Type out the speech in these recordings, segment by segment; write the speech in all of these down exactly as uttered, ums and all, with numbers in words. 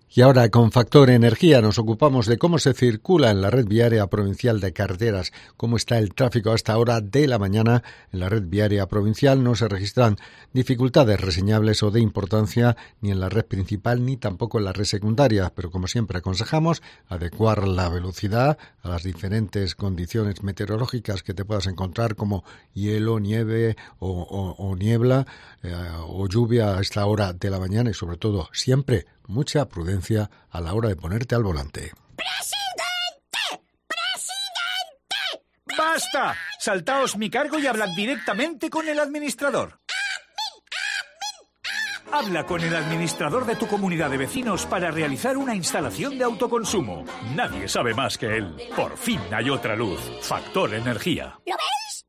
Y ahora, con Factor Energía, nos ocupamos de cómo se circula en la red viaria provincial de carreteras, cómo está el tráfico a esta hora de la mañana. En la red viaria provincial no se registran dificultades reseñables o de importancia ni en la red principal ni tampoco en la red secundaria, pero como siempre aconsejamos adecuar la velocidad a las diferentes condiciones meteorológicas que te puedas encontrar, como hielo, nieve o, o, o niebla eh, o lluvia a esta hora de la mañana, y sobre todo siempre mucha prudencia a la hora de ponerte al volante. ¡Presidente! ¡Presidente! ¡Basta! Saltaos mi cargo y hablad directamente con el administrador. Habla con el administrador de tu comunidad de vecinos para realizar una instalación de autoconsumo. Nadie sabe más que él. Por fin hay otra luz. Factor Energía. ¿Lo veis?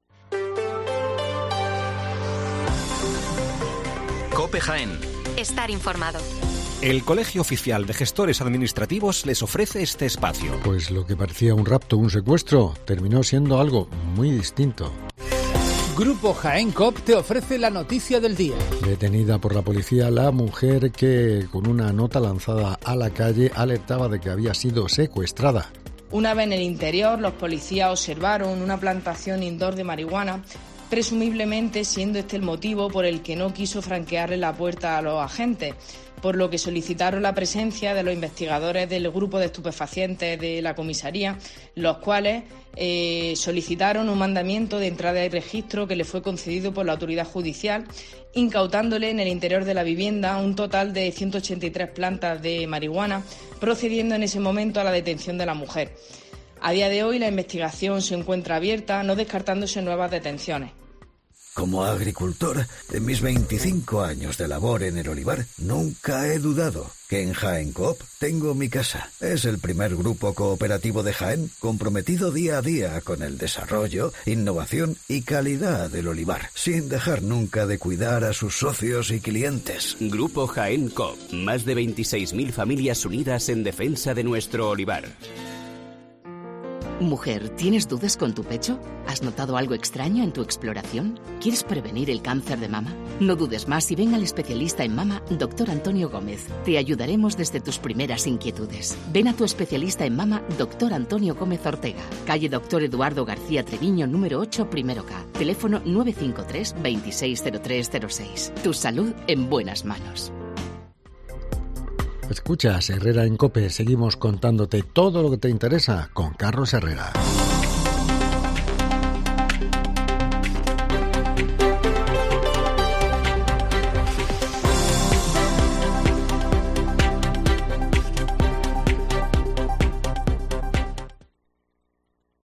COPE Jaén. Estar informado. El Colegio Oficial de Gestores Administrativos les ofrece este espacio. Pues lo que parecía un rapto, un secuestro, terminó siendo algo muy distinto. Grupo Jaén C O P te ofrece la noticia del día. Detenida por la policía la mujer que, con una nota lanzada a la calle, alertaba de que había sido secuestrada. Una vez en el interior, los policías observaron una plantación indoor de marihuana, presumiblemente siendo este el motivo por el que no quiso franquearle la puerta a los agentes, por lo que solicitaron la presencia de los investigadores del grupo de estupefacientes de la comisaría, los cuales eh, solicitaron un mandamiento de entrada y registro que le fue concedido por la autoridad judicial, incautándole en el interior de la vivienda un total de ciento ochenta y tres plantas de marihuana, procediendo en ese momento a la detención de la mujer. A día de hoy la investigación se encuentra abierta, no descartándose nuevas detenciones. Como agricultor, en mis veinticinco años de labor en el olivar, nunca he dudado que en Jaén C O P tengo mi casa. Es el primer grupo cooperativo de Jaén comprometido día a día con el desarrollo, innovación y calidad del olivar, sin dejar nunca de cuidar a sus socios y clientes. Grupo Jaén C O P, más de veintiséis mil familias unidas en defensa de nuestro olivar. Mujer, ¿tienes dudas con tu pecho? ¿Has notado algo extraño en tu exploración? ¿Quieres prevenir el cáncer de mama? No dudes más y ven al especialista en mama, doctor Antonio Gómez. Te ayudaremos desde tus primeras inquietudes. Ven a tu especialista en mama, doctor Antonio Gómez Ortega. Calle Doctor Eduardo García Treviño, número ocho, primero K. Teléfono nueve cinco tres, veintiséis cero tres cero seis. Tu salud en buenas manos. Escuchas Herrera en COPE, seguimos contándote todo lo que te interesa con Carlos Herrera.